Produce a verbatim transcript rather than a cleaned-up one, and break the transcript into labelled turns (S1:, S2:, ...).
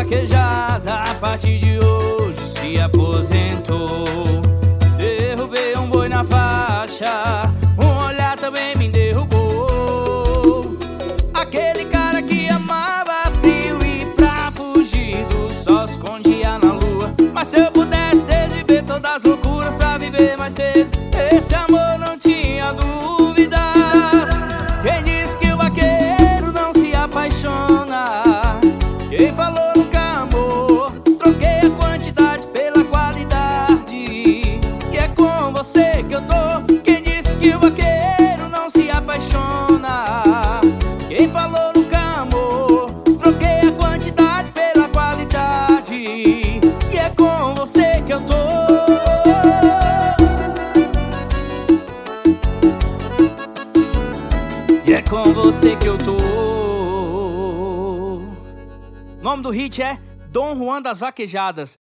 S1: vaquejada, a partir de hoje se aposentou. Derrubei um boi na faixa, um olhar também me derrubou. Aquele cara que amava frio e pra fugir do sol escondia na lua. Mas se eu pudesse desviver todas as loucuras pra viver mais cedo, esse amor não tinha dúvidas. Quem disse que o vaqueiro não se apaixona? Quem falou nunca amou? Troquei a quantidade pela qualidade, e é com você que eu tô. Quem disse que o vaqueiro não se apaixona? Quem falou nunca amou? Troquei a quantidade pela qualidade, e é com você que eu tô. E é com você que eu tô. O nome do hit é Dom Juan das Vaquejadas.